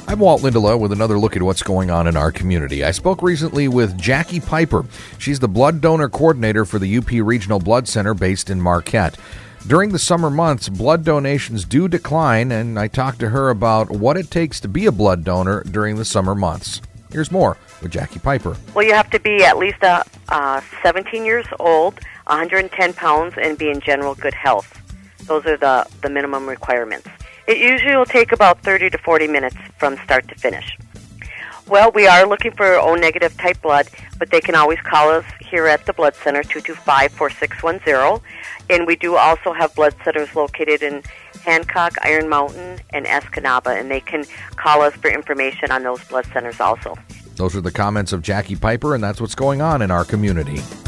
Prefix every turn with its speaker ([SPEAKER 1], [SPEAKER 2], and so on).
[SPEAKER 1] I'm Walt Lindelof with another look at what's going on in our community. I spoke recently with Jackie Piper. She's the blood donor coordinator for the UP Regional Blood Center based in Marquette. During the summer months, blood donations do decline, and I talked to her about what it takes to be a blood donor during the summer months. Here's more with Jackie Piper.
[SPEAKER 2] Well, you have to be at least 17 years old, 110 pounds, and be in general good health. Those are the minimum requirements. It usually will take about 30 to 40 minutes from start to finish. Well, we are looking for O-negative type blood, but they can always call us here at the Blood Center, 225-4610. And we do also have blood centers located in Hancock, Iron Mountain, and Escanaba, and they can call us for information on those blood centers also.
[SPEAKER 1] Those are the comments of Jackie Piper, and that's what's going on in our community.